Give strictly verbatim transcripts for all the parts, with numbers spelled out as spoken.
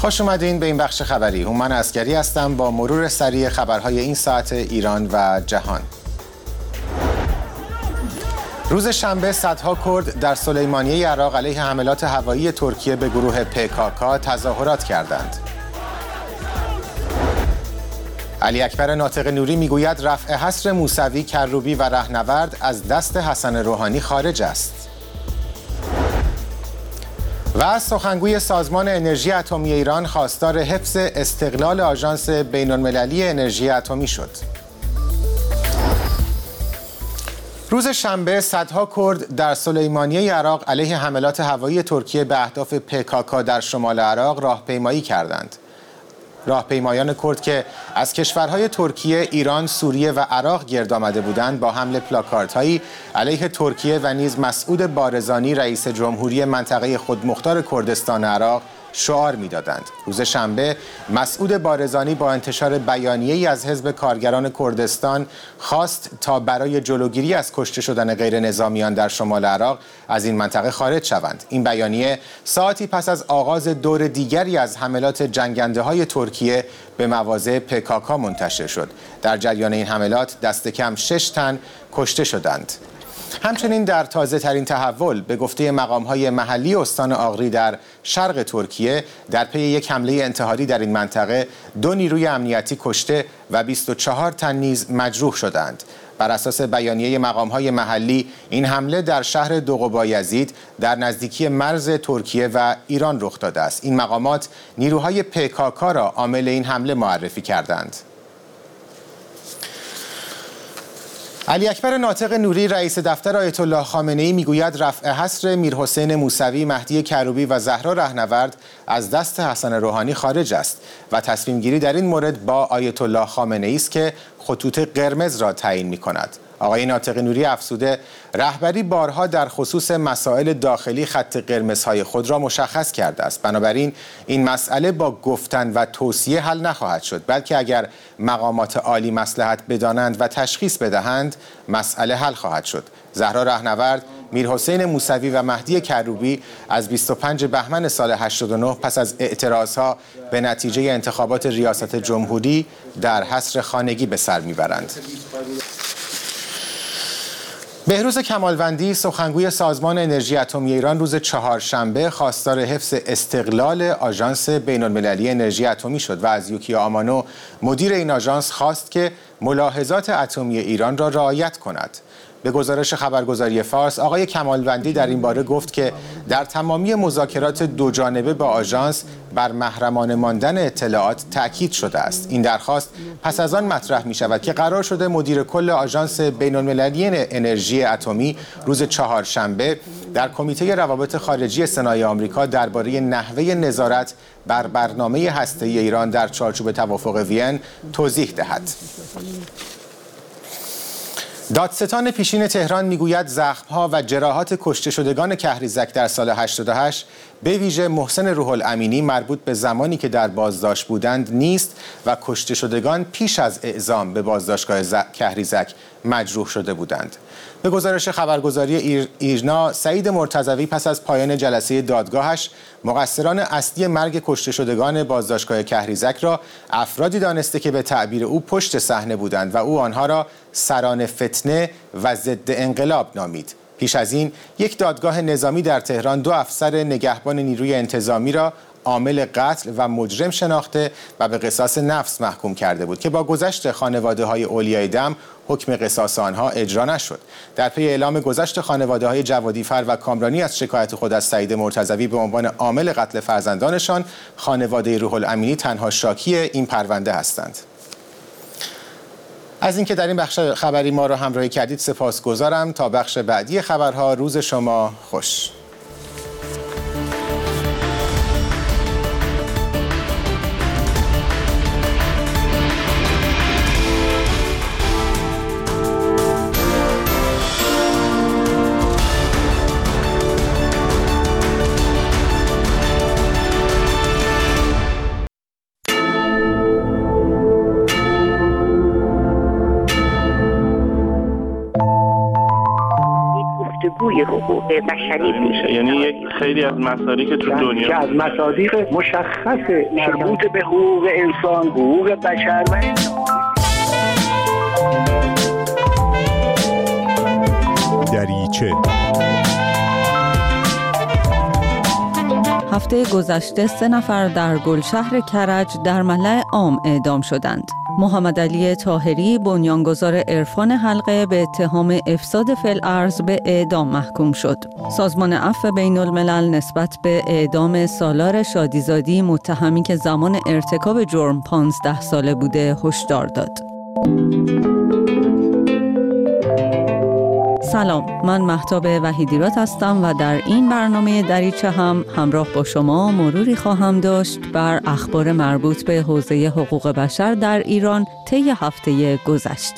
خوش اومدین به این بخش خبری. هومن عسگری هستم با مرور سریع خبرهای این ساعت ایران و جهان. روز شنبه صدها کرد در سلیمانیه عراق علیه حملات هوایی ترکیه به گروه پیکاکا تظاهرات کردند. علی اکبر ناطق نوری میگوید رفع حصر موسوی، کروبی و رهنورد از دست حسن روحانی خارج است. و سخنگوی سازمان انرژی اتمی ایران خواستار حفظ استقلال آژانس بین‌المللی انرژی اتمی شد. روز شنبه صدها کرد در سلیمانیه عراق علیه حملات هوایی ترکیه به اهداف پیکاکا در شمال عراق راهپیمایی کردند. راهپیمایان کرد که از کشورهای ترکیه، ایران، سوریه و عراق گرد آمده بودند با حمل پلاکاردهایی علیه ترکیه و نیز مسعود بارزانی رئیس جمهوری منطقه خودمختار کردستان عراق شعار می‌دادند. روز شنبه مسعود بارزانی با انتشار بیانیه‌ای از حزب کارگران کردستان خواست تا برای جلوگیری از کشته شدن غیر نظامیان در شمال عراق از این منطقه خارج شوند. این بیانیه ساعتی پس از آغاز دور دیگری از حملات جنگنده‌های ترکیه به مواضع پیکاکا منتشر شد. در جریان این حملات دست کم شش تن کشته شدند. همچنین در تازه ترین تحول به گفته مقام‌های محلی استان آغری در شرق ترکیه، در پی یک حمله انتحاری در این منطقه دو نیروی امنیتی کشته و بیست و چهار تن نیز مجروح شدند. بر اساس بیانیه مقام‌های محلی این حمله در شهر دوقبایزید در نزدیکی مرز ترکیه و ایران رخ داده است. این مقامات نیروهای پیکاکا را عامل این حمله معرفی کردند. علی اکبر ناطق نوری رئیس دفتر آیت الله خامنه‌ای میگوید رفع حصر میرحسین موسوی، مهدی کروبی و زهرا رهنورد از دست حسن روحانی خارج است و تصمیم گیری در این مورد با آیت الله خامنه‌ای است که خطوط قرمز را تعیین می‌کند. آقای ناطق نوری افزوده رهبری بارها در خصوص مسائل داخلی خط قرمزهای خود را مشخص کرده است. بنابراین این مسئله با گفتن و توصیه حل نخواهد شد، بلکه اگر مقامات عالی مصلحت بدانند و تشخیص بدهند مسئله حل خواهد شد. زهرا رهنورد، میرحسین موسوی و مهدی کروبی از بیست و پنج بهمن سال هشتاد و نه پس از اعتراضها به نتیجه انتخابات ریاست جمهوری در حصر خانگی به سر میبرند. بهروز کمالوندی سخنگوی سازمان انرژی اتمی ایران روز چهارشنبه خواستار حفظ استقلال آژانس بین‌المللی انرژی اتمی شد و از یوکیا آمانو مدیر این آژانس خواست که ملاحظات اتمی ایران را رعایت کند. به گزارش خبرگزاری فارس، آقای کمالوندی در این باره گفت که در تمامی مذاکرات دوجانبه با آژانس بر محرمانه ماندن اطلاعات تأکید شده است. این درخواست پس از آن مطرح می شود که قرار شده مدیر کل آژانس بین‌المللی انرژی اتمی روز چهارشنبه در کمیته روابط خارجی سنای آمریکا درباره نحوه نظارت بر برنامه هسته‌ای ایران در چارچوب توافق وین توضیح دهد. دادستان پیشین تهران میگوید زخم‌ها و جراحات کشته شدگان کهریزک در سال هشتاد و هشت به ویژه محسن روح الامینی مربوط به زمانی که در بازداشت بودند نیست و کشته شدگان پیش از اعزام به بازداشتگاه کهریزک مجروح شده بودند. به گزارش خبرگزاری ایر... ایرنا، سعید مرتضوی پس از پایان جلسه دادگاهش مقصران اصلی مرگ کشته شدگان بازداشتگاه کهریزک را افرادی دانسته که به تعبیر او پشت صحنه بودند و او آنها را سران فتنه و ضد انقلاب نامید. پیش از این یک دادگاه نظامی در تهران دو افسر نگهبان نیروی انتظامی را عامل قتل و مجرم شناخته و به قصاص نفس محکوم کرده بود که با گذشت خانواده‌های اولیای دم حکم قصاص آنها اجرا نشد. در پی اعلام گذشت خانواده‌های جوادیفر و کامرانی از شکایت خود از سعید مرتضوی به عنوان عامل قتل فرزندانشان، خانواده روح الامینی تنها شاکی این پرونده هستند. از اینکه در این بخش خبری ما را همراهی کردید سپاسگزارم. تا بخش بعدی خبرها، روز شما خوش. الگوی حقوق بشری میشه. یعنی یک خیلی از مصادیق که تو دنیا که از مصادیق مشخص مربوط به حقوق انسان، حقوق بشر و دریچه. هفته گذشته سه نفر در گلشهر کرج در ملأ عام اعدام شدند. محمد علی طاهری بنیانگذار عرفان حلقه به اتهام افساد فی الارض به اعدام محکوم شد. سازمان عفو بین الملل نسبت به اعدام سالار شادیزادی متهمی که زمان ارتکاب جرم پانزده ساله بوده هشدار داد. سلام، من مهتاب وحیدیرات هستم و در این برنامه دریچه هم همراه با شما مروری خواهم داشت بر اخبار مربوط به حوزه حقوق بشر در ایران طی هفته گذشته.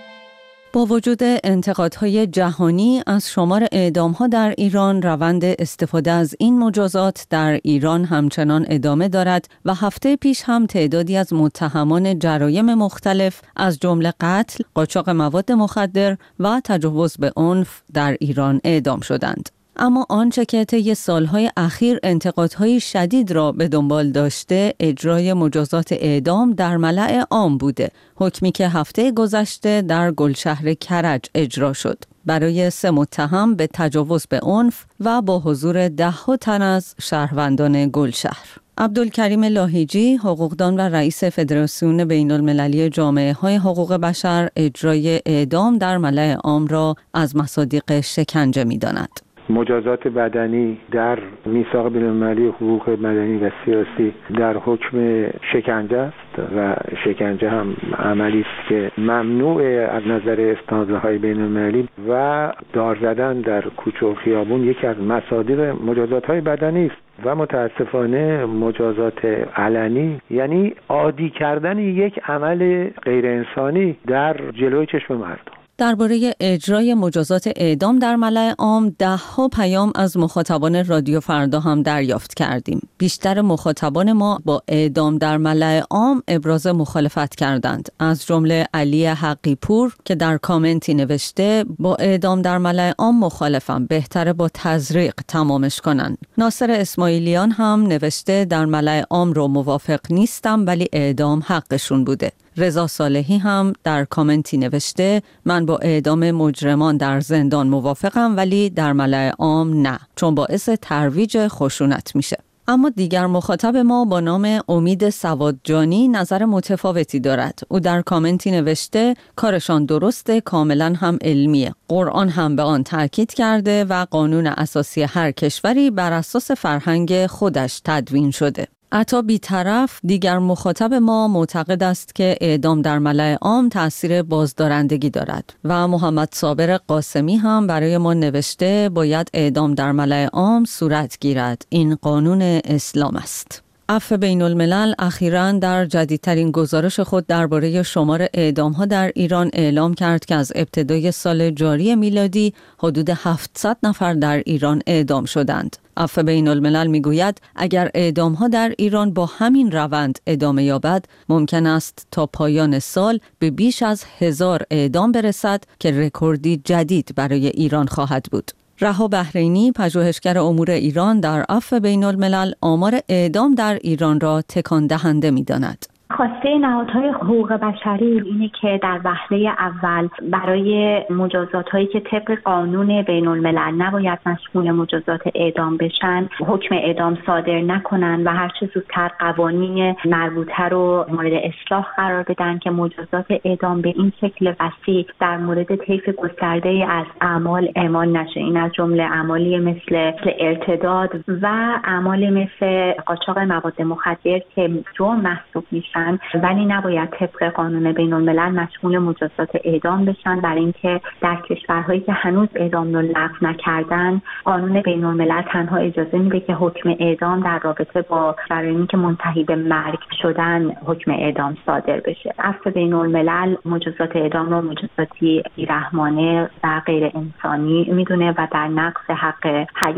با وجود انتقادهای جهانی از شمار اعدام‌ها در ایران، روند استفاده از این مجازات در ایران همچنان ادامه دارد و هفته پیش هم تعدادی از متهمان جرایم مختلف از جمله قتل، قاچاق مواد مخدر و تجاوز به عنف در ایران اعدام شدند. اما آنچه که طی سالهای اخیر انتقادهای شدید را به دنبال داشته، اجرای مجازات اعدام در ملأ عام بوده. حکمی که هفته گذشته در گلشهر کرج اجرا شد برای سه متهم به تجاوز به عنف و با حضور ده تن از شهروندان گلشهر. عبدالکریم لاهیجی، حقوقدان و رئیس فدراسیون بین المللی جامعه های حقوق بشر، اجرای اعدام در ملأ عام را از مصادیق شکنجه می داند. مجازات بدنی در میثاق بین‌المللی حقوق مدنی و سیاسی در حکم شکنجه است و شکنجه هم عملی است که ممنوع از نظر استانداردهای بین‌المللی و دار زدن در کوچه و خیابون یکی از مصادیق مجازات‌های بدنی است و متاسفانه مجازات علنی یعنی عادی کردن یک عمل غیر انسانی در جلوی چشم مردم. درباره اجرای مجازات اعدام در ملأ عام ده ها پیام از مخاطبان رادیو فردا هم دریافت کردیم. بیشتر مخاطبان ما با اعدام در ملأ عام ابراز مخالفت کردند. از جمله علی حقی پور که در کامنتی نوشته با اعدام در ملأ عام مخالفم، بهتره با تزریق تمامش کنن. ناصر اسماعیلیان هم نوشته در ملأ عام رو موافق نیستم ولی اعدام حقشون بوده. رضا صالحی هم در کامنتی نوشته من با اعدام مجرمان در زندان موافقم ولی در ملأ عام نه، چون باعث ترویج خشونت میشه. اما دیگر مخاطب ما با نام امید سوادجانی نظر متفاوتی دارد. او در کامنتی نوشته کارشان درسته، کاملا هم علمیه. قرآن هم به آن تاکید کرده و قانون اساسی هر کشوری بر اساس فرهنگ خودش تدوین شده. عطا بی‌طرف دیگر مخاطب ما معتقد است که اعدام در ملأ عام تأثیر بازدارندگی دارد و محمد صابر قاسمی هم برای ما نوشته باید اعدام در ملأ عام صورت گیرد، این قانون اسلام است. عفو بین الملل اخیراً در جدیدترین گزارش خود درباره شمار اعدام‌ها در ایران اعلام کرد که از ابتدای سال جاری میلادی حدود هفتصد نفر در ایران اعدام شدند. عفو بین الملل میگوید اگر اعدام‌ها در ایران با همین روند ادامه یابد، ممکن است تا پایان سال به بیش از هزار اعدام برسد که رکوردی جدید برای ایران خواهد بود. رها بحرینی، پژوهشگر امور ایران در عفو بین الملل، آمار اعدام در ایران را تکان دهنده می‌داند. خواسته نهادهای حقوق بشری اینه که در وهله اول برای مجازات هایی که طبق قانون بین الملل نباید مشمول مجازات اعدام بشن، حکم اعدام صادر نکنن و هر چه زودتر قوانین مربوطه رو مورد اصلاح قرار بدن که مجازات اعدام به این شکل وسیع در مورد طیف گسترده از اعمال اعمال نشه. این از جمله اعمالی مثل ارتداد و اعمال مثل قاچاق مواد مخدر که جرم محسوب میشن ولی نباید طبق قانون بین الملل مشمول مجازات اعدام بشن، برای اینکه در کشورهایی که هنوز اعدام رو لغو نکردن قانون بین الملل تنها اجازه میده که حکم اعدام در رابطه با جرایمی که منتهی به مرگ شدن حکم اعدام صادر بشه. عفو بین الملل مجازات اعدام رو مجازاتی بی‌رحمانه و غیر انسانی میدونه و در نقض حق حیات.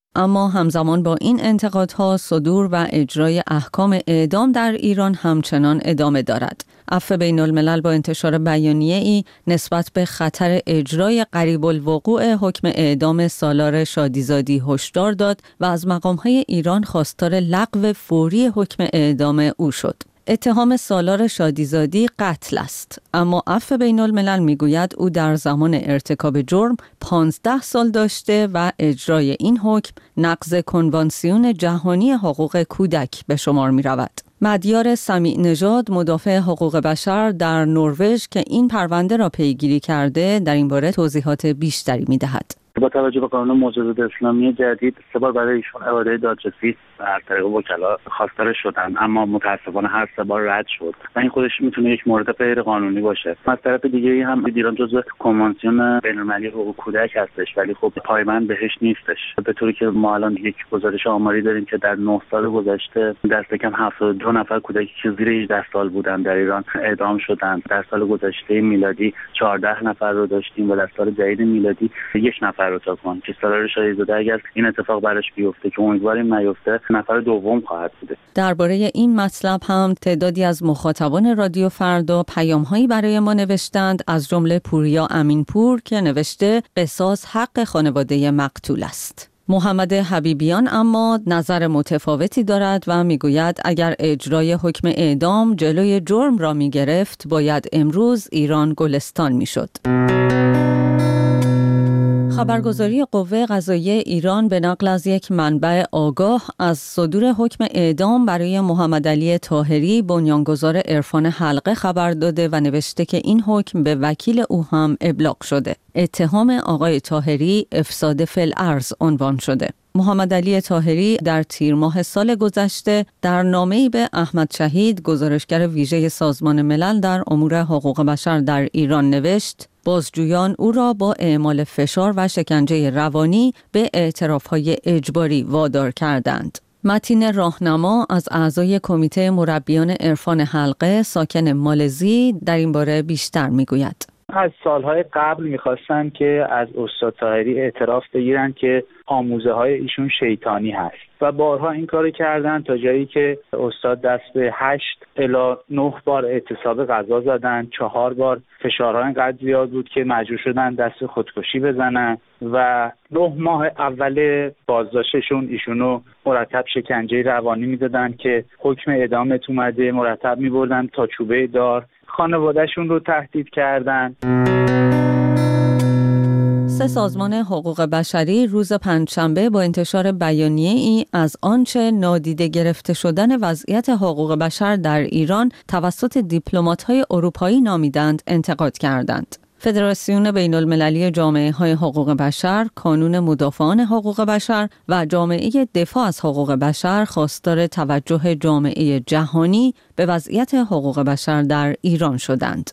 اما همزمان با این انتقادها صدور و اجرای احکام اعدام در ایران همچنان ادامه دارد. عفو بین الملل با انتشار بیانیه‌ای نسبت به خطر اجرای قریب الوقوع حکم اعدام سالار شادیزادی هشدار داد و از مقام‌های ایران خواستار لغو فوری حکم اعدام او شد. اتهام سالار شادیزادی قتل است، اما عفو بین الملل میگوید او در زمان ارتکاب جرم پانزده سال داشته و اجرای این حکم نقض کنوانسیون جهانی حقوق کودک به شمار می رود. مدیار سمیع نژاد مدافع حقوق بشر در نروژ که این پرونده را پیگیری کرده در این باره توضیحات بیشتری می دهد. با توجه به قانون مجازات اسلامی جدید سه بار برای ایشون اراده دادرسی از طریق وکلا خواستار شدن، اما متاسفانه هر سه بار رد شد و این خودش میتونه یک مورد غیر قانونی باشه. از طرف دیگه هم ایران جزو کنوانسیون بین‌المللی حقوق کودک هستش ولی خب پایبند بهش نیستش، به طوری که ما الان یک گزارش آماری داریم که در نه سال گذشته دست کم هفتاد و دو نفر کودکی که زیر هجده سال بودن در ایران اعدام شدند. در سال گذشته میلادی چهارده نفر رو داشتیم و در سال جدید میلادی یک نفر رو تا کن که سالار شاهزاده اگر این اتفاق براش بیفته که امیدواریم نیفته نفر دوم خواهد بوده. درباره این مطلب هم تعدادی از مخاطبان رادیو فردا پیام‌هایی برای ما نوشتند، از جمله پوریا امینپور که نوشته قصاص حق خانواده مقتول است. محمد حبیبیان اما نظر متفاوتی دارد و میگوید اگر اجرای حکم اعدام جلوی جرم را میگرفت باید امروز ایران گلستان میشد. خبرگزاری قوه قضاییه ایران به نقل از یک منبع آگاه از صدور حکم اعدام برای محمد علی طاهری بنیانگذار عرفان حلقه خبر داده و نوشته که این حکم به وکیل او هم ابلاغ شده. اتهام آقای طاهری افساد فی الارض عنوان شده. محمد علی طاهری در تیر ماه سال گذشته در نامه‌ای به احمد شهید گزارشگر ویژه سازمان ملل در امور حقوق بشر در ایران نوشت بازجویان او را با اعمال فشار و شکنجه روانی به اعتراف‌های اجباری وادار کردند. متین راهنما از اعضای کمیته مربیان عرفان حلقه ساکن مالزی در این باره بیشتر میگوید. از سالهای قبل میخواستن که از استاد طاهری اعتراف بگیرن که آموزه های ایشون شیطانی هست و بارها این کارو کردن تا جایی که استاد دست به هشت الی نه بار اعتصاب غذا زدن، چهار بار فشارها اینقدر زیاد بود که مجبور شدن دست خودکشی بزنن و نه ماه اول بازداشتشون ایشونو مرتب شکنجه روانی میدادن که حکم اعدامت اومده، مرتب میبردن تا چوبه دار، خانوادهشون رو تهدید کردن. سه سازمان حقوق بشری روز پنجشنبه با انتشار بیانیه‌ای از آنچه نادیده گرفته شدن وضعیت حقوق بشر در ایران توسط دیپلمات‌های اروپایی نامیدند انتقاد کردند. فدراسیون بین المللی جامعه های حقوق بشر، کانون مدافعان حقوق بشر و جامعه دفاع از حقوق بشر خواستار توجه جامعه جهانی به وضعیت حقوق بشر در ایران شدند.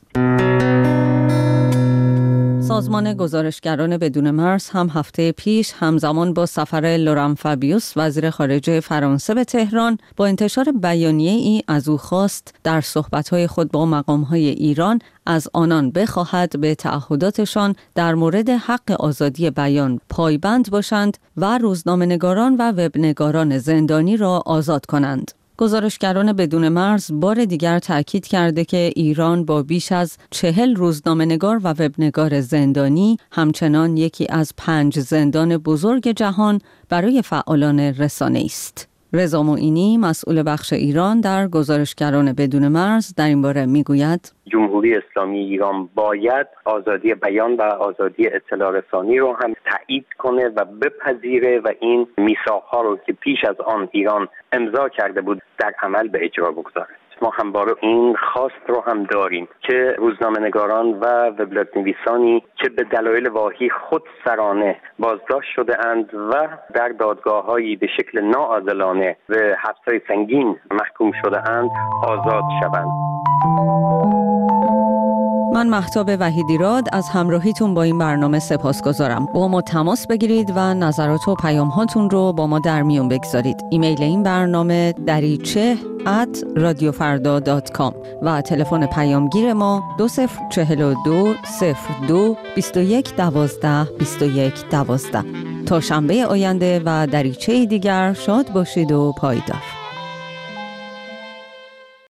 سازمان گزارشگران بدون مرز هم هفته پیش همزمان با سفر لوران فابیوس وزیر خارجه فرانسه به تهران با انتشار بیانیه‌ای از او خواست در صحبت‌های خود با مقام‌های ایران از آنان بخواهد به تعهداتشان در مورد حق آزادی بیان پایبند باشند و روزنامه‌نگاران و وبنگاران زندانی را آزاد کنند. گزارشگران بدون مرز بار دیگر تاکید کرده که ایران با بیش از چهل روزنامه‌نگار و وبنگار زندانی همچنان یکی از پنج زندان بزرگ جهان برای فعالان رسانه است. رضا معینی مسئول بخش ایران در گزارشگران بدون مرز در این باره میگوید جمهوری اسلامی ایران باید آزادی بیان و آزادی اطلاع رسانی رو هم تایید کنه و بپذیره و این میثاق‌ها رو که پیش از آن ایران امضا کرده بود در عمل به اجرا بگذاره. ما هم باره این خواست رو هم داریم که روزنامه‌نگاران و وبلاگ نویسانی که به دلایل واهی خود سرانه بازداشت شده اند و در دادگاه‌هایی به شکل ناعادلانه به حبس‌های سنگین محکوم شده اند آزاد شوند. من مهتاب وحیدیراد از همراهیتون با این برنامه سپاسگزارم. با ما تماس بگیرید و نظرات و پیام هاتون رو با ما در میون بگذارید. ایمیل این برنامه دریچه ات رادیو فردا دات کام و تلفن پیامگیر ما دو صفر چهل و دو صفر دو بیست و یک دوازده بیست و یک دوازده. تا شنبه آینده و دریچه دیگر شاد باشید و پایدار.